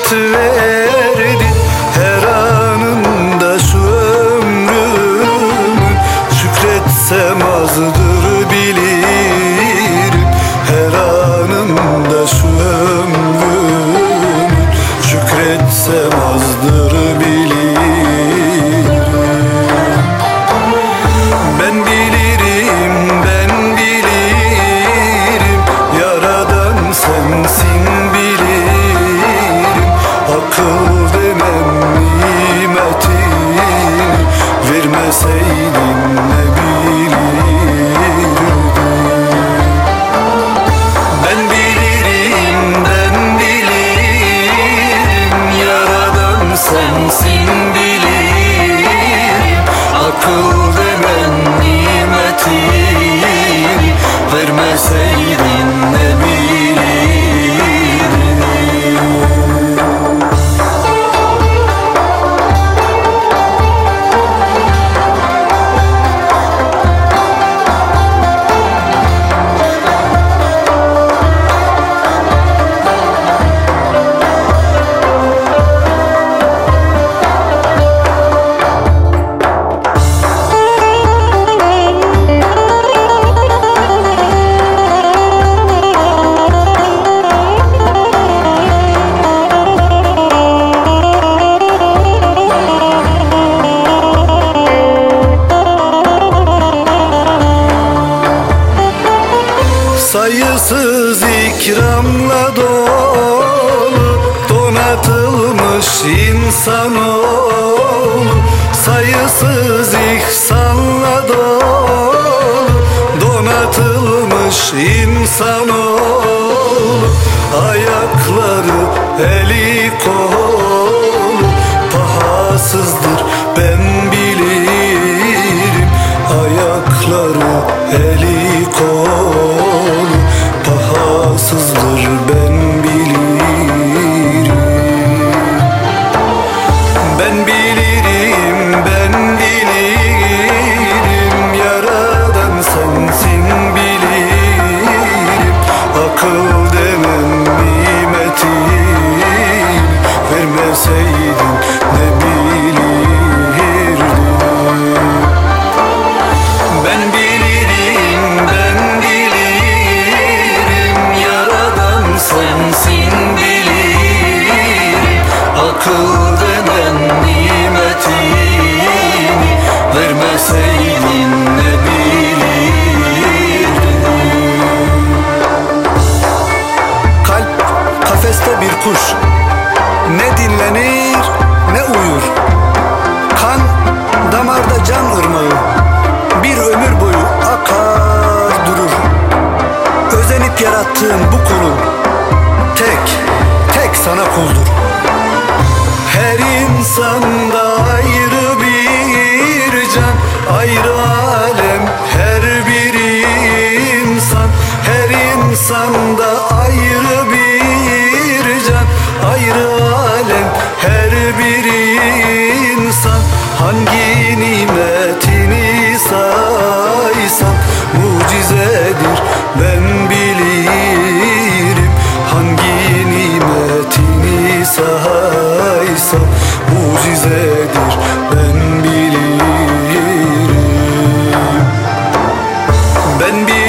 hayat verdin. Her anında şu ömrümün şükretsem azdır bilirim. Her anında şu ömrümün şükretsem azdır bilirim. Ben bilirim, ben bilirim, Yaradan sensin bilirim. Akıl denen nimetini vermeseydin ne bilirdim. Ben bilirim, ben bilirim, Yaradan sensin bilirim. Akıl denen nimetini vermeseydin ne bilirdim. Sayısız ikramla dolu donatılmış insanoğlu. Sayısız ihsanla dolu donatılmış insanoğlu. Ayakları, eli kolu pahasızdır ben bilirim. Ayakları, eli kolu pahasızdır ben bilirim. Ben bilirim, ben bilirim, Yaradan sensin bilirim. Akıl denen nimetini vermeseydin ne bilirdim. Ben bilirim, ben bilirim, Yaradan sensin bilirim. Akıl denen nimetini vermeseydin ne bilirdim. Kalp kafeste bir kuş, ne dinlenir ne uyur. Kan damarda can ırmağı, bir ömür boyu akar durur. Özenip yarattığın bu kulun tek sana kuldur. Her insanda ayrı bir can, ayrı alem her bir insan. Her insanda ayrı bir can, ayrı alem her bir insan. Hangi nimetini saysam mucizedir ben bilirim. Hangi nimetini saysam mucizedir ben bilirim. Ben bilirim.